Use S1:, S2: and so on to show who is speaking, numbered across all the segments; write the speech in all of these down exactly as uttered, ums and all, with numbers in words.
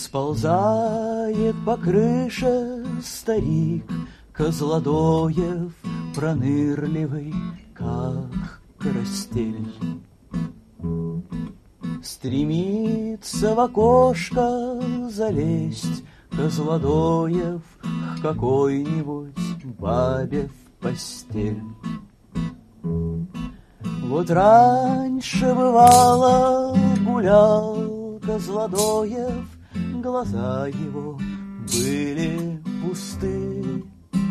S1: Сползает по крыше старик Козлодоев, пронырливый, как карастель. Стремится в окошко залезть Козлодоев к какой-нибудь бабе в постель. Вот раньше, бывало, гулял Козлодоев, глаза его были пусты,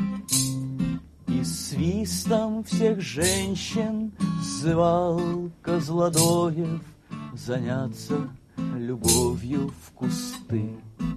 S1: и свистом всех женщин звал Козлодоев заняться любовью в кусты.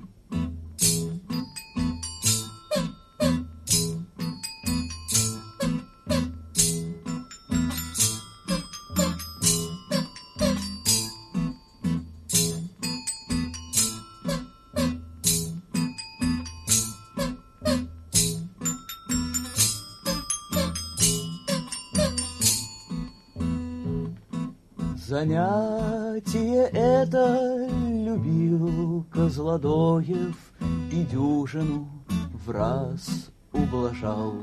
S1: Занятие это любил Козлодоев и дюжину в раз ублажал.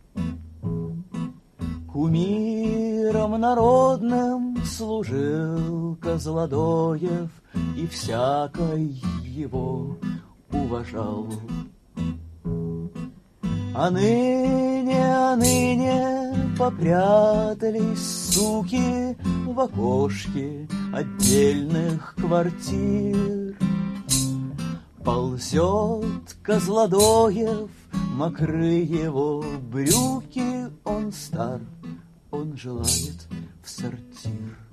S1: Кумиром народным служил Козлодоев и всякой его уважал. А ныне, а ныне попрятались суки в окошке отдельных квартир. Ползет Козлодоев, мокры его брюки, он стар, он желает в сортир.